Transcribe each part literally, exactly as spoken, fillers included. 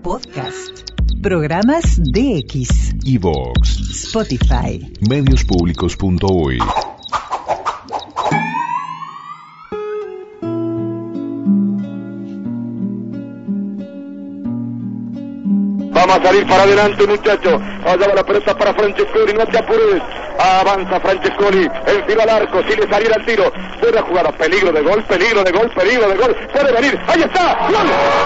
Podcast. Programas D X. iVoox. Spotify. Medios Públicos punto uy. Vamos a salir para adelante, muchachos. Allá va la pelota para Francescoli, no te apures. Avanza Francescoli, enfila al arco, si le saliera el tiro. Buena jugada, peligro de gol, peligro de gol, peligro de gol. Puede venir, ahí está. ¡Gol!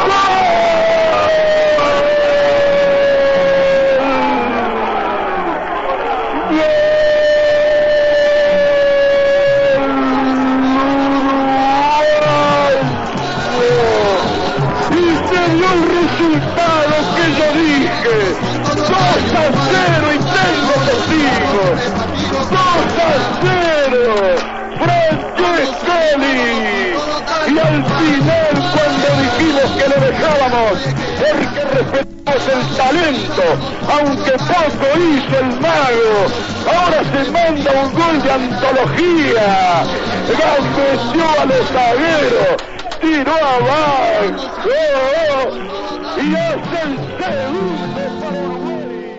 Resultado que yo dije, dos a cero y tengo testigos, dos a cero, Francescoli, y al final cuando dijimos que lo dejábamos, porque respetamos el talento, aunque poco hizo el mago, ahora se manda un gol de antología, gambeteó a los zagueros, tiró abajo, oh, y hace el segundo para Uruguay.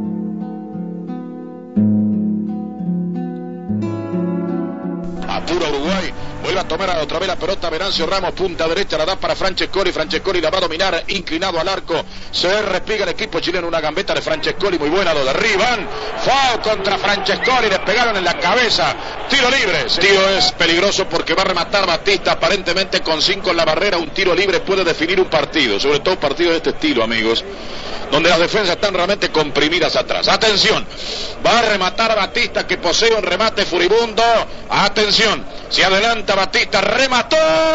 Apura Uruguay, vuelve a tomar otra vez la pelota Venancio Ramos, punta derecha, la da para Francescoli, Francescoli la va a dominar, inclinado al arco, se repliega el equipo chileno, una gambeta de Francescoli, muy buena, lo derriban, foul contra Francescoli, le pegaron en la cabeza, tiro libre, el tiro es peligroso porque va a rematar Batista, aparentemente con cinco en la barrera, un tiro libre puede definir un partido, sobre todo un partido de este estilo, amigos, donde las defensas están realmente comprimidas atrás. Atención, va a rematar Batista que posee un remate furibundo, atención, se adelanta Batista, remató.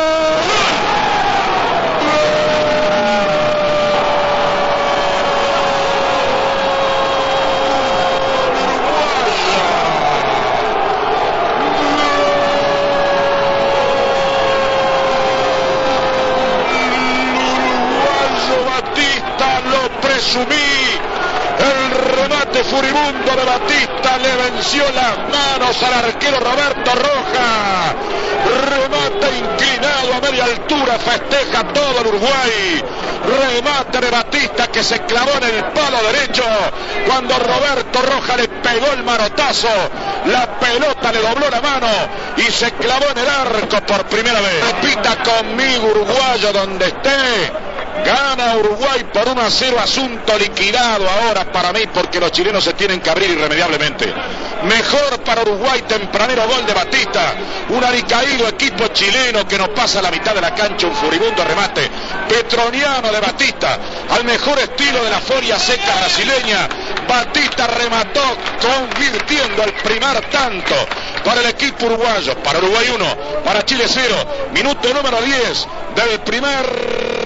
Batista, lo presumí, el remate furibundo de Batista le venció las manos al arquero Roberto Rojas, remate inclinado a media altura, festeja todo el Uruguay, remate de Batista que se clavó en el palo derecho, cuando Roberto Rojas le pegó el manotazo, la pelota le dobló la mano y se clavó en el arco por primera vez. Repita conmigo, uruguayo, donde esté. Gana Uruguay por uno a cero, asunto liquidado ahora para mí porque los chilenos se tienen que abrir irremediablemente. Mejor para Uruguay, tempranero gol de Batista, un alicaído equipo chileno que nos pasa a la mitad de la cancha, un furibundo remate petroniano de Batista, al mejor estilo de la foria seca brasileña. Batista remató convirtiendo el primer tanto para el equipo uruguayo, para Uruguay uno, para Chile cero, minuto número diez del primer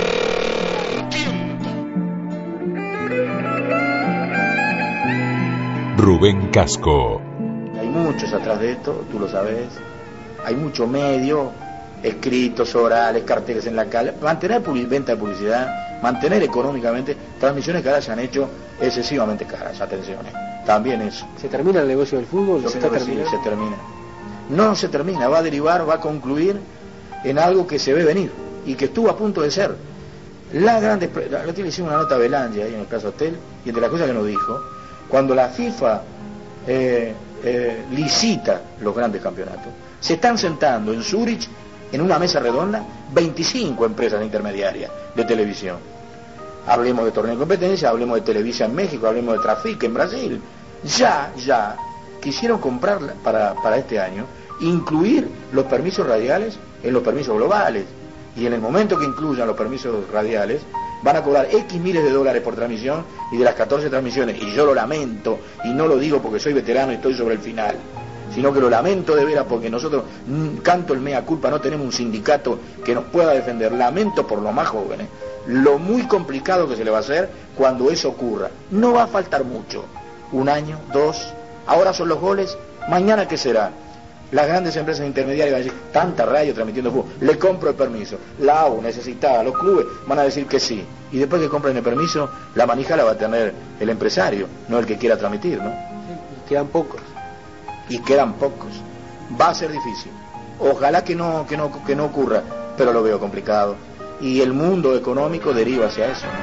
Rubén Casco. Hay muchos atrás de esto, tú lo sabes. Hay mucho medio, escritos, orales, carteles en la calle. Mantener venta de publicidad, mantener económicamente transmisiones que ahora se han hecho excesivamente caras. Atención, también eso. ¿Se termina el negocio del fútbol? ¿Se está terminando? Se termina. No se termina, va a derivar, va a concluir en algo que se ve venir y que estuvo a punto de ser. La grande, la, le hicimos una nota a Belange ahí en el Plaza Hotel, y entre las cosas que nos dijo, cuando la FIFA eh, eh, licita los grandes campeonatos, se están sentando en Zurich, en una mesa redonda, veinticinco empresas intermediarias de televisión. Hablemos de torneo de competencia, hablemos de Televisa en México, hablemos de Trafic en Brasil. Ya, ya, quisieron comprar para, para este año, incluir los permisos radiales en los permisos globales. Y en el momento que incluyan los permisos radiales, van a cobrar X miles de dólares por transmisión, y de las catorce transmisiones, y yo lo lamento, y no lo digo porque soy veterano y estoy sobre el final, sino que lo lamento de veras porque nosotros, mmm, canto el mea culpa, no tenemos un sindicato que nos pueda defender, lamento por los más jóvenes, lo muy complicado que se le va a hacer cuando eso ocurra. No va a faltar mucho, un año, dos, ahora son los goles, mañana ¿qué será? Las grandes empresas intermediarias van a decir, tanta radio transmitiendo fútbol, le compro el permiso. La A U necesitada, los clubes van a decir que sí. Y después que compren el permiso, la manija la va a tener el empresario, no el que quiera transmitir, ¿no? Sí, y quedan pocos. Y quedan pocos. Va a ser difícil. Ojalá que no, que no, que no ocurra, pero lo veo complicado. Y el mundo económico deriva hacia eso, ¿no?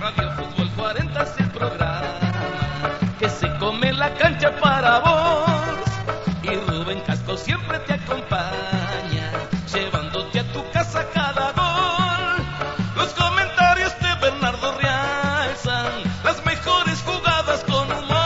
Radio Fútbol cuarenta es el programa que se come la cancha para vos. Y Rubén Casco siempre te acompaña, llevándote a tu casa cada gol. Los comentarios de Bernardo realzan las mejores jugadas con humor.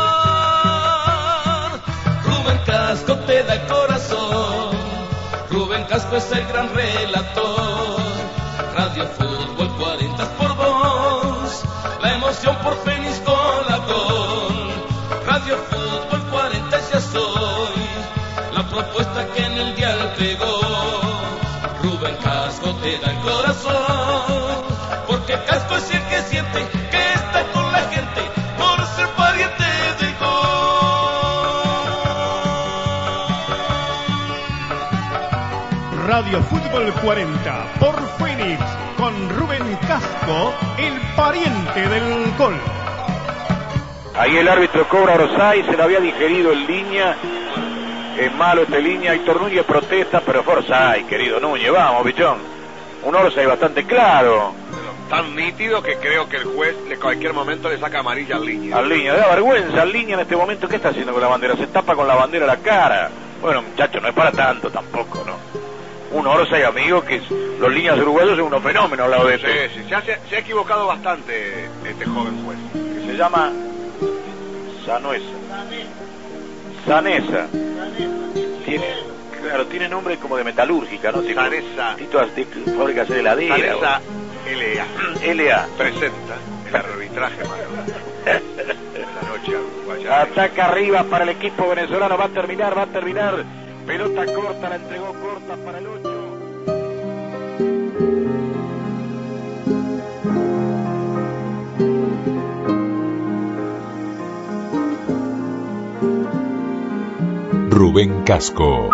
Rubén Casco te da el corazón, Rubén Casco es el gran relator. Radio Fútbol cuarenta es por vos, la emoción por Fénix con la gol. Radio Fútbol cuarenta ya soy, la propuesta que en el dial pegó. Rubén Casco te da el corazón, porque Casco es el que siente que está con la gente por ser pariente de gol. Radio Fútbol cuarenta por Fénix, con Rubén Casco, el pariente del gol. Ahí el árbitro cobra Orsay, se lo había digerido en línea. Es malo este línea, Héctor Núñez protesta, pero fue Orsay, querido Núñez, vamos, bichón. Un Orsay bastante claro. Tan nítido que creo que el juez en cualquier momento le saca amarilla al línea. Al línea, da vergüenza al línea en este momento. ¿Qué está haciendo con la bandera? Se tapa con la bandera la cara. Bueno, muchachos, no es para tanto tampoco, ¿no? Un Orsay, amigo, que es, los líneas uruguayos son unos fenómenos al lado de eso. Sí, sí, se ha, se ha equivocado bastante este joven juez. Que se llama Sanoesa. Sanesa. Tiene, claro, tiene nombre como de metalúrgica, ¿no? Sanesa. Títulos de fábrica de heladera. Sanesa L A. L A. Presenta el arbitraje mayor de la noche uruguaya. Ataca arriba para el equipo venezolano. Va a terminar, va a terminar. Pelota corta, la entregó corta para el ocho. Rubén Casco.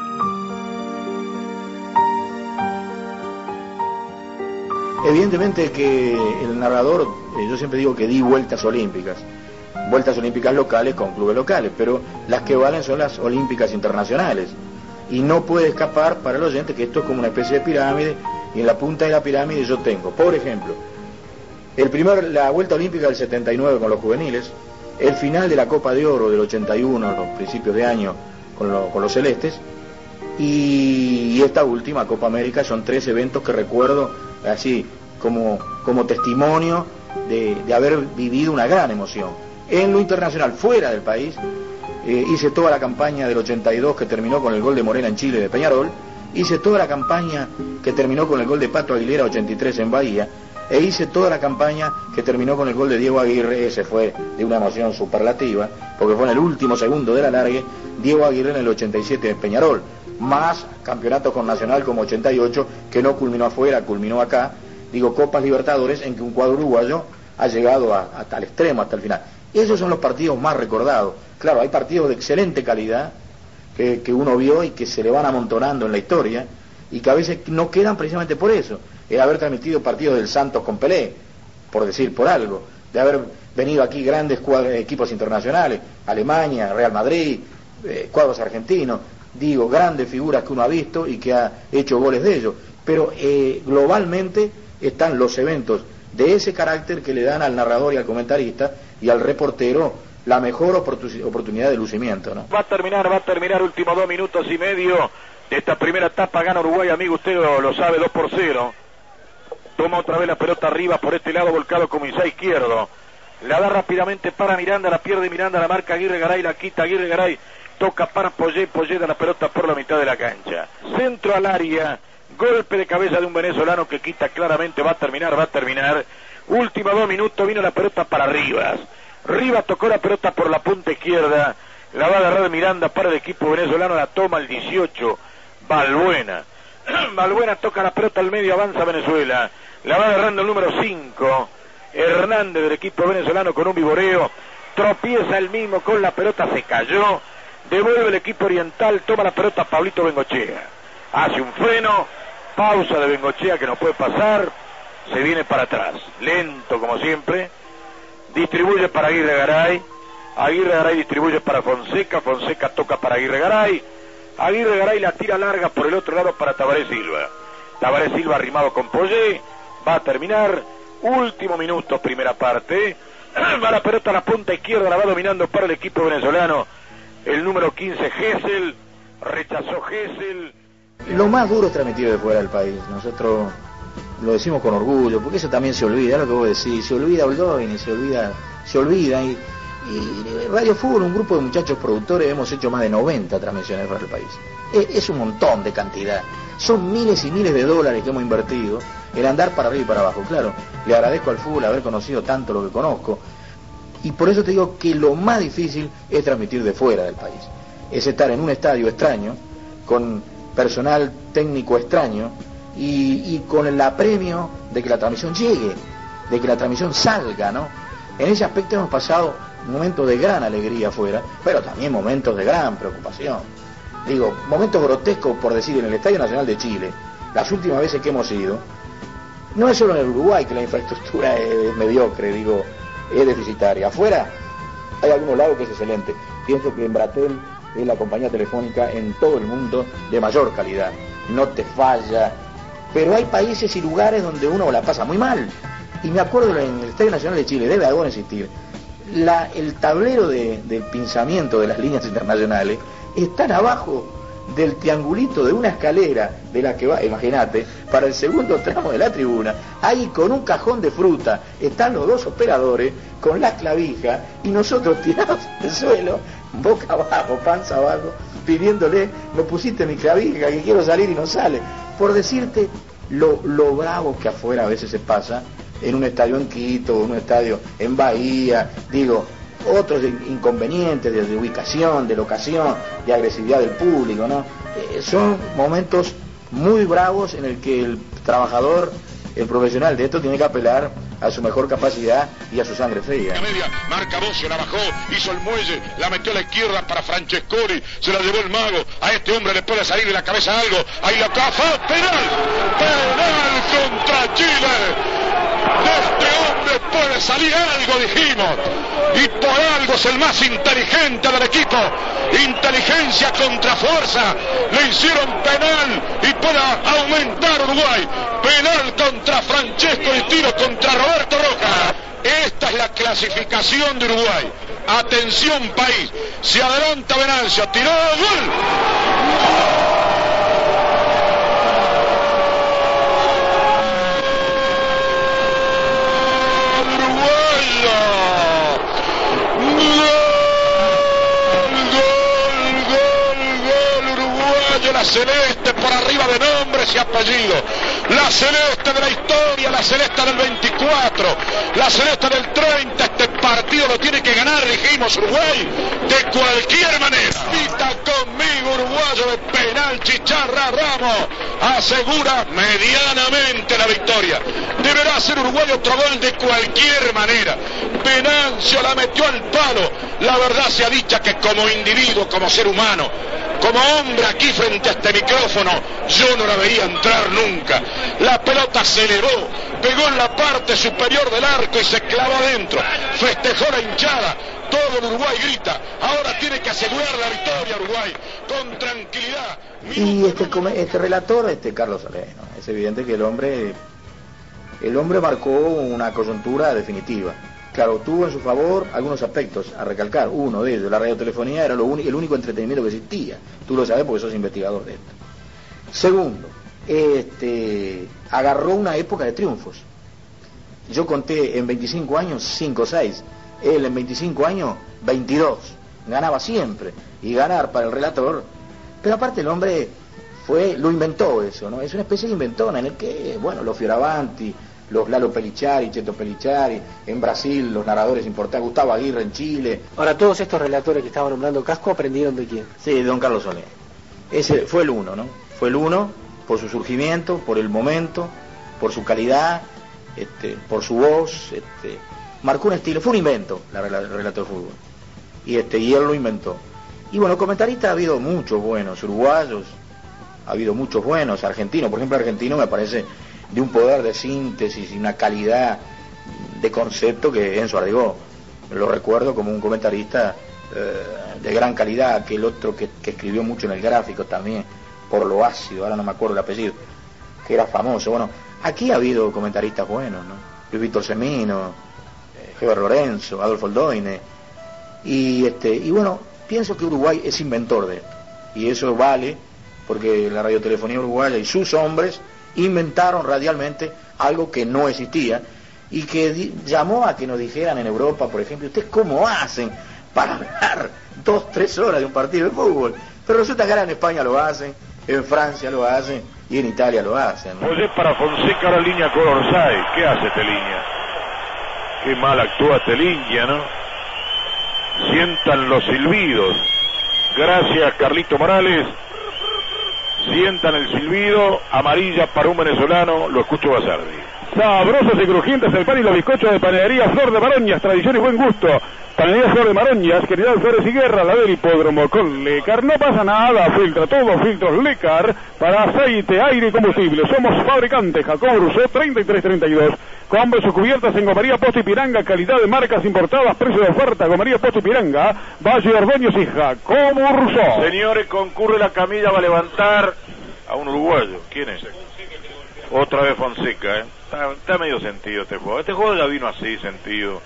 Evidentemente que el narrador, eh, yo siempre digo que di vueltas olímpicas, vueltas olímpicas locales con clubes locales, pero las que valen son las olímpicas internacionales. Y no puede escapar para el oyente que esto es como una especie de pirámide, y en la punta de la pirámide yo tengo, por ejemplo, el primer, la vuelta olímpica del setenta y nueve con los juveniles, el final de la Copa de Oro del ochenta y uno, los principios de año con, lo, con los celestes, y, y esta última Copa América. Son tres eventos que recuerdo así como, como testimonio de, de haber vivido una gran emoción. En lo internacional, fuera del país, eh, hice toda la campaña del ochenta y dos que terminó con el gol de Morena en Chile de Peñarol, hice toda la campaña que terminó con el gol de Pato Aguilera ochenta y tres en Bahía, e hice toda la campaña que terminó con el gol de Diego Aguirre. Ese fue de una emoción superlativa, porque fue en el último segundo del alargue, Diego Aguirre en el ochenta y siete en Peñarol, más campeonatos con Nacional como ochenta y ocho, que no culminó afuera, culminó acá, digo, Copas Libertadores, en que un cuadro uruguayo ha llegado a, hasta el extremo, hasta el final. Esos son los partidos más recordados. Claro, hay partidos de excelente calidad que, que uno vio y que se le van amontonando en la historia, y que a veces no quedan precisamente por eso. El haber transmitido partidos del Santos con Pelé, por decir, por algo, de haber venido aquí grandes equipos internacionales, Alemania, Real Madrid, eh, cuadros argentinos, digo, grandes figuras que uno ha visto y que ha hecho goles de ellos, pero eh, globalmente están los eventos de ese carácter que le dan al narrador y al comentarista y al reportero la mejor oportun- oportunidad de lucimiento, ¿no? Va a terminar, va a terminar, últimos dos minutos y medio de esta primera etapa. Gana Uruguay, amigo, usted lo, lo sabe, dos por cero. Toma otra vez la pelota arriba por este lado, volcado como Isá izquierdo. La da rápidamente para Miranda, la pierde Miranda, la marca Aguirre Garay, la quita Aguirre Garay, toca para Poyet, Poyet da la pelota por la mitad de la cancha. Centro al área, golpe de cabeza de un venezolano que quita claramente, va a terminar, va a terminar. Último dos minutos, vino la pelota para Rivas. Rivas tocó la pelota por la punta izquierda, la va a agarrar Miranda para el equipo venezolano, la toma el dieciocho, Balbuena. Balbuena toca la pelota al medio, avanza Venezuela, la va agarrando el número cinco, Hernández del equipo venezolano con un viboreo, tropieza el mismo con la pelota, se cayó, devuelve el equipo oriental, toma la pelota Pablito Bengochea, hace un freno, pausa de Bengochea que no puede pasar, se viene para atrás, lento como siempre, distribuye para Aguirre Garay, Aguirre Garay distribuye para Fonseca, Fonseca toca para Aguirre Garay, Aguirre Garay la tira larga por el otro lado para Tabaré Silva, Tabaré Silva arrimado con Poyet, va a terminar, Último minuto, primera parte. Va la pelota a la punta izquierda, la va dominando para el equipo venezolano. El número quince, Gesell. Rechazó Gesell. Lo más duro es transmitir de fuera del país. Nosotros lo decimos con orgullo, porque eso también se olvida, es lo que vos decís. Se olvida Oldoini, se olvida, se olvida. Y, y Radio Fútbol, un grupo de muchachos productores, hemos hecho más de noventa transmisiones fuera del país. Es, es un montón de cantidad. Son miles y miles de dólares que hemos invertido en andar para arriba y para abajo. Claro, le agradezco al fútbol haber conocido tanto lo que conozco. Y por eso te digo que lo más difícil es transmitir de fuera del país. Es estar en un estadio extraño, con personal técnico extraño, y, y con el apremio de que la transmisión llegue, de que la transmisión salga, ¿no? En ese aspecto hemos pasado momentos de gran alegría afuera, pero también momentos de gran preocupación. Digo, momentos grotescos, por decir, en el Estadio Nacional de Chile, las últimas veces que hemos ido, no es solo en el Uruguay que la infraestructura es mediocre, digo, es deficitaria. Afuera hay algunos lados que es excelente. Pienso que Embratel es la compañía telefónica en todo el mundo de mayor calidad, no te falla, pero hay países y lugares donde uno la pasa muy mal. Y me acuerdo en el Estadio Nacional de Chile, debe ahora existir, la, el tablero de, de pinzamiento de las líneas internacionales están abajo del triangulito de una escalera de la que va, imagínate, para el segundo tramo de la tribuna, ahí con un cajón de fruta, están los dos operadores con las clavijas y nosotros tirados en el suelo, boca abajo, panza abajo, pidiéndole, me pusiste mi clavija, que quiero salir y no sale. Por decirte lo, lo bravo que afuera a veces se pasa, en un estadio en Quito, en un estadio en Bahía, digo, otros inconvenientes de, de ubicación, de locación, de agresividad del público, ¿no? Eh, son momentos muy bravos en el que el trabajador, el profesional de esto tiene que apelar a su mejor capacidad y a su sangre fría. La media, marca Bocio, la bajó, hizo el muelle, la metió a la izquierda para Francescoli, se la llevó el mago, a este hombre le puede salir de la cabeza algo, ahí la caja, penal, penal contra Chile. De este hombre puede salir algo, dijimos, y por algo es el más inteligente del equipo. Inteligencia contra fuerza, le hicieron penal y puede aumentar Uruguay. Penal contra Francesco y tiro contra Roberto Rojas. Esta es la clasificación de Uruguay. Atención país, se adelanta Venancio, tiró, gol. La celeste por arriba de nombres y apellidos, la celeste de la historia, la celeste del veinticuatro, la celeste del treinta. Este partido lo tiene que ganar, dijimos, Uruguay de cualquier manera. Pita conmigo uruguayo de penal, Chicharra Ramos asegura medianamente la victoria. Deberá hacer Uruguay otro gol de cualquier manera. Venancio la metió al palo. La verdad sea dicha que como individuo, como ser humano, como hombre aquí frente a este micrófono, yo no la veía entrar nunca. La pelota se elevó, pegó en la parte superior del arco y se clavó adentro. Festejó la hinchada. Todo el Uruguay grita. Ahora tiene que asegurar la victoria Uruguay con tranquilidad. Y este, este relator, este Carlos Solé, ¿no? Es evidente que el hombre, el hombre marcó una coyuntura definitiva. Claro, tuvo en su favor algunos aspectos a recalcar. Uno de ellos, la radiotelefonía era lo único, el único entretenimiento que existía. Tú lo sabes porque sos investigador de esto. Segundo, este, agarró una época de triunfos. Yo conté en veinticinco años, cinco o seis. Él en veinticinco años, veintidós. Ganaba siempre. Y ganar para el relator. Pero aparte el hombre fue, lo inventó eso, ¿no? Es una especie de inventona en el que, bueno, los Fioravanti, los Lalo Pellichari, Cheto Pellichari, en Brasil, los narradores importantes, Gustavo Aguirre en Chile. Ahora, todos estos relatores que estaban nombrando Casco, ¿aprendieron de quién? Sí, de don Carlos Solé. Ese fue el uno, ¿no? Fue el uno por su surgimiento, por el momento, por su calidad, este, por su voz, este, marcó un estilo, fue un invento, la, la, el relato de fútbol. Y, este, y él lo inventó. Y bueno, comentaristas ha habido muchos buenos, uruguayos, ha habido muchos buenos, argentinos, por ejemplo, argentino me parece de un poder de síntesis y una calidad de concepto que Enzo Arregó. Lo recuerdo como un comentarista eh, de gran calidad, aquel otro que, que escribió mucho en el Gráfico también, por lo ácido, ahora no me acuerdo el apellido, que era famoso. Bueno, aquí ha habido comentaristas buenos, ¿no? Luis Víctor Semino, eh, Heber Lorenzo, Adolfo Oldoine, y, este, y bueno, pienso que Uruguay es inventor de esto, y eso vale porque la radiotelefonía uruguaya y sus hombres inventaron radialmente algo que no existía y que di- llamó a que nos dijeran en Europa, por ejemplo, ¿ustedes cómo hacen para hablar dos, tres horas de un partido de fútbol? Pero resulta que ahora en España lo hacen, en Francia lo hacen y en Italia lo hacen, ¿no? Pues es para Fonseca la línea con Orsay. ¿Qué hace este línea? Qué mal actúa este línea, ¿no? Sientan los silbidos. Gracias, Carlito Morales. Sientan el silbido. Amarilla para un venezolano. Lo escucho Basardi. Sabrosos y crujientes el pan y los bizcochos de Panadería Flor de Maroñas, tradición y buen gusto. Panadería Flor de Maroñas, querida Flores y Guerra, la del hipódromo con Lecar. No pasa nada, filtra todo, filtros Lecar para aceite, aire y combustible. Somos fabricantes, Jacobo Rousseau, treinta y tres treinta y dos. Compre sus cubiertas en Gomería Posto y Piranga, calidad de marcas importadas, precio de oferta, Gomería Posto y Piranga, Valle Ordóñez y Jacobo Rousseau. Señores, concurre la camilla, va a levantar a un uruguayo. ¿Quién es? Otra vez Fonseca, ¿eh? Está, está medio sentido este juego. Este juego ya vino así, sentido.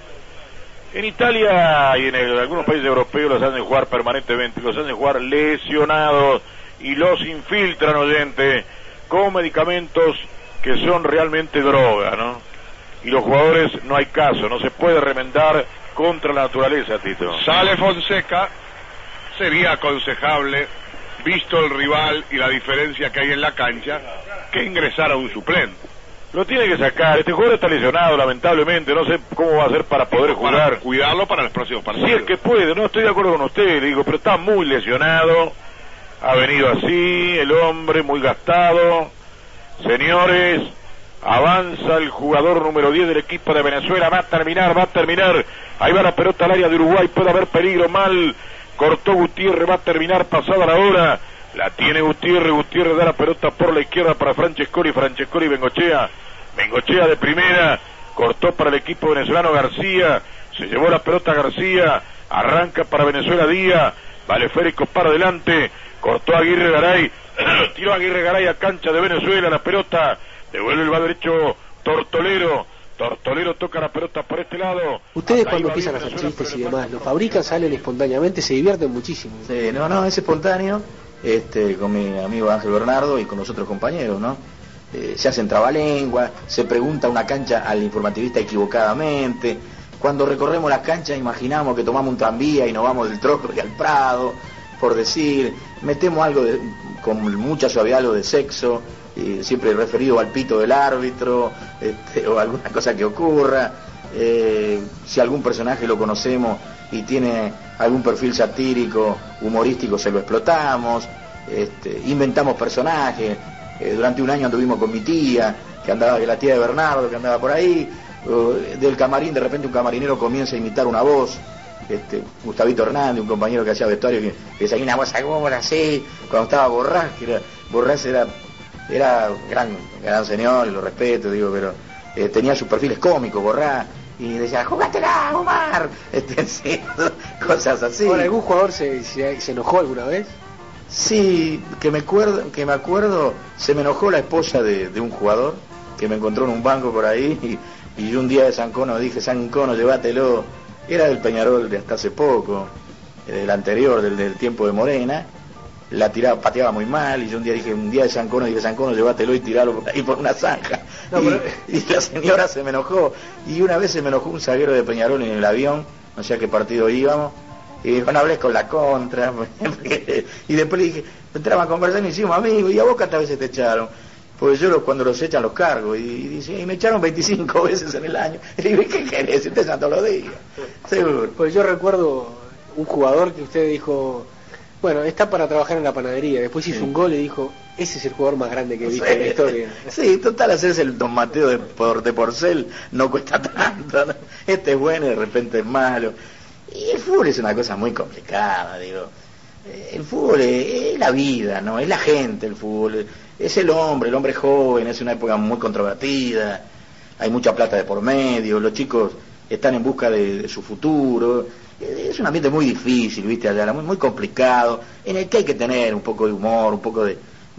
En Italia y en el, algunos países europeos los hacen jugar permanentemente, los hacen jugar lesionados y los infiltran, oyente, con medicamentos que son realmente droga, ¿no? Y los jugadores no hay caso, no se puede remendar contra la naturaleza, Tito. Sale Fonseca, sería aconsejable, visto el rival y la diferencia que hay en la cancha, que ingresara un suplente. Lo tiene que sacar, este jugador está lesionado lamentablemente, no sé cómo va a hacer para poder jugar. Para cuidarlo para los próximos partidos. Si es que puede, no estoy de acuerdo con usted, digo, pero está muy lesionado, ha venido así, el hombre muy gastado. Señores, avanza el jugador número diez del equipo de Venezuela, va a terminar, va a terminar, ahí va la pelota al área de Uruguay, puede haber peligro, mal, cortó Gutiérrez, va a terminar pasada la hora. La tiene Gutiérrez, Gutiérrez da la pelota por la izquierda para Francescoli, Francescoli, Bengochea, Bengochea de primera, cortó para el equipo venezolano García, se llevó la pelota García, arranca para Venezuela Díaz, vale Férico para adelante, cortó Aguirre Garay, tiró Aguirre Garay a cancha de Venezuela, la pelota, devuelve el lado derecho Tortolero, Tortolero toca la pelota por este lado. Ustedes cuando empiezan a hacer chistes y demás, lo fabrican, salen espontáneamente, se divierten muchísimo. Sí, no, no, es espontáneo. Este, con mi amigo Ángel Bernardo y con los otros compañeros, ¿no? Eh, se hacen trabalenguas, se pregunta una cancha al informativista equivocadamente. Cuando recorremos las canchas imaginamos que tomamos un tranvía y nos vamos del Trócoli al Prado, por decir, metemos algo de, con mucha suavidad, algo de sexo, eh, siempre referido al pito del árbitro, este, o alguna cosa que ocurra. Eh, si algún personaje lo conocemos y tiene algún perfil satírico, humorístico, se lo explotamos, este, inventamos personajes. Eh, durante un año anduvimos con mi tía, que andaba, la tía de Bernardo, que andaba por ahí. Uh, del camarín, de repente un camarinero comienza a imitar una voz, este, Gustavito Hernández, un compañero que hacía vestuario, que, que decía una voz aguda así, cuando estaba Borrás, que era, Borrás era, era gran, gran señor, y lo respeto, digo, pero eh, tenía sus perfiles cómicos, Borrás, y decía, jugátela, Omar, este, sí, cosas así. Ahora, ¿algún jugador se, se, se enojó alguna vez? Sí, que me acuerdo, que me acuerdo, se me enojó la esposa de, de un jugador, que me encontró en un banco por ahí, y, y yo un día de San Cono dije, San Cono, llévatelo, era del Peñarol de hasta hace poco, del anterior, del, del tiempo de Morena, la tiraba, pateaba muy mal, y yo un día dije, un día de San Cono, dije, San Cono, llévatelo y tiralo por ahí por una zanja. No, y, pero... y la señora se me enojó, y una vez se me enojó un zaguero de Peñarol en el avión, no sé a qué partido íbamos, y dijo, no hables con la contra, y después le dije, entraba a conversar y hicimos amigos, y a vos cuántas veces te echaron, pues yo los, cuando los echan los cargo, y, y dice, y me echaron veinticinco veces en el año, y le digo, ¿qué querés? Ustedes están todos los días, seguro. Pues yo recuerdo un jugador que usted dijo, bueno, está para trabajar en la panadería, después hizo sí. un gol y dijo, ese es el jugador más grande que he visto sí. en la historia. Sí, total, hacerse el Don Mateo de, por, de Porcel no cuesta tanto, ¿no? Este es bueno y de repente es malo. Y el fútbol es una cosa muy complicada, digo. El fútbol es, es la vida, ¿no? Es la gente el fútbol. Es el hombre, el hombre joven, es una época muy controvertida. Hay mucha plata de por medio, los chicos están en busca de, de su futuro. Es un ambiente muy difícil, ¿viste? Allá, muy, muy complicado, en el que hay que tener un poco de humor, un poco de,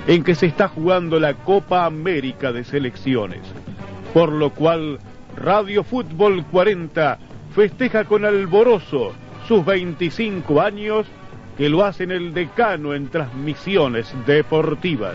en que se está jugando la Copa América de Selecciones, por lo cual Radio Fútbol cuarenta festeja con alborozo sus veinticinco años, que lo hacen el decano en transmisiones deportivas.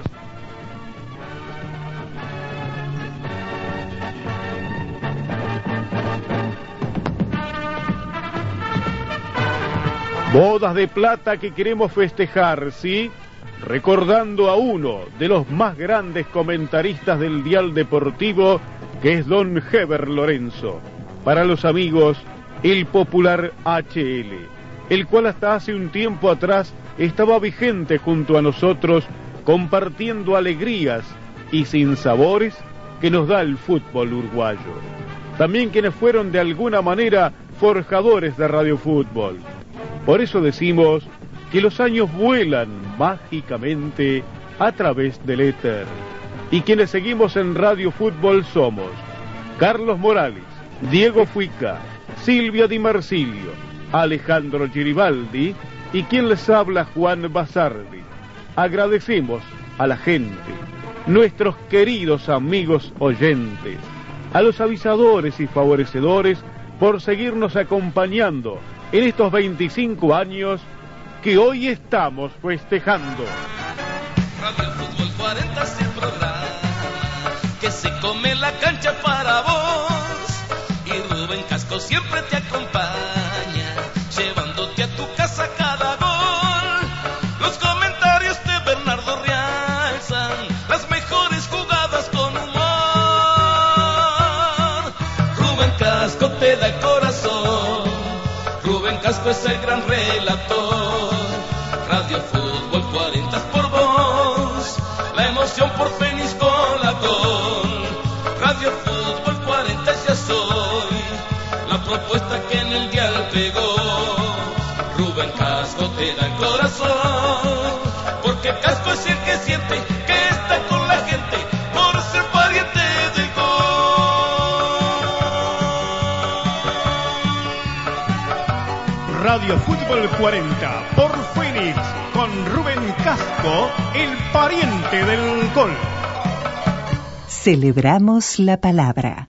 Bodas de plata que queremos festejar, ¿sí? Recordando a uno de los más grandes comentaristas del dial deportivo, que es don Heber Lorenzo. Para los amigos, el popular H L, el cual hasta hace un tiempo atrás estaba vigente junto a nosotros, compartiendo alegrías y sinsabores que nos da el fútbol uruguayo. También quienes fueron de alguna manera forjadores de Radio Fútbol. Por eso decimos que los años vuelan mágicamente a través del éter. Y quienes seguimos en Radio Fútbol somos Carlos Morales, Diego Fuica, Silvia Di Marsilio, Alejandro Giribaldi y quien les habla, Juan Basardi. Agradecemos a la gente, nuestros queridos amigos oyentes, a los avisadores y favorecedores por seguirnos acompañando en estos veinticinco años que hoy estamos festejando. Radio Fútbol cuarenta es el programa que se come la cancha para vos, y Rubén Casco siempre te acompaña, llevándote a tu casa cada gol. Los comentarios de Bernardo realzan las mejores jugadas con humor. Rubén Casco te da el corazón, Rubén Casco es el gran relator. Radio Fútbol cuarenta es por vos, la emoción por Fénix con la gol. Radio Fútbol cuarenta ya soy, la propuesta que en el dial pegó. Rubén Casco te da el corazón, porque Casco es el que siente que está con la gente por ser pariente del gol. Radio Fútbol cuarenta por Fénix, con Rubén Casco, el pariente del gol. Celebramos la palabra.